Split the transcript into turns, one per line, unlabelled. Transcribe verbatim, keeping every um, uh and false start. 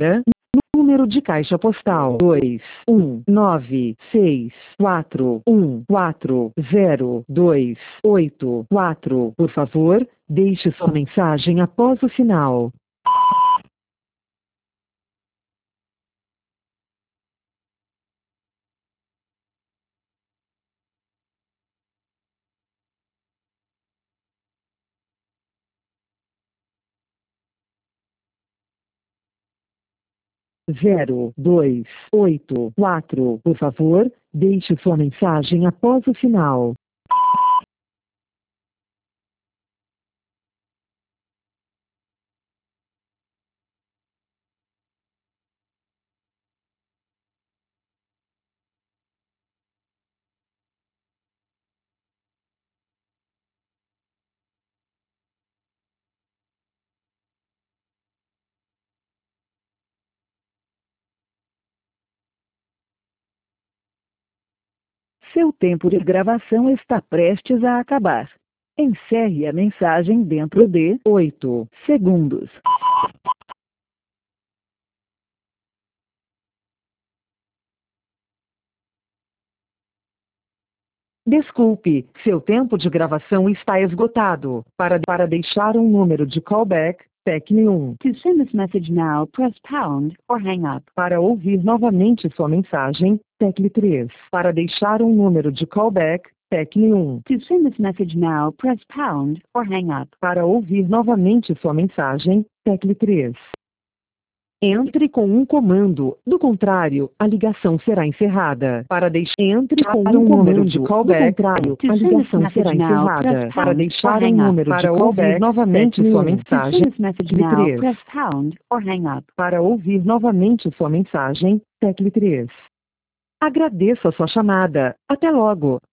para número de caixa postal dois um nove seis quatro um quatro zero dois oito quatro. Por favor, deixe sua mensagem após o sinal. Zero dois oito quatro. Por favor, deixe sua mensagem após o sinal. Seu tempo de gravação está prestes a acabar. Encerre a mensagem dentro de oito segundos. Desculpe, seu tempo de gravação está esgotado. Para, para deixar um número de callback, tecle um. To send this message now, press pound or hang up. Para ouvir novamente sua mensagem, tecle três. Para deixar um número de callback, tecle um. To send this message now, press pound or hang up. Para ouvir novamente sua mensagem, tecle três. Entre com um comando, do contrário, a ligação será encerrada. Para deixar entre com um número de callback, do contrário, a ligação será encerrada. Para deixar um número de callback, novamente sua mensagem, tecle três. Para ouvir novamente sua mensagem, tecle três. Agradeço a sua chamada. Até logo.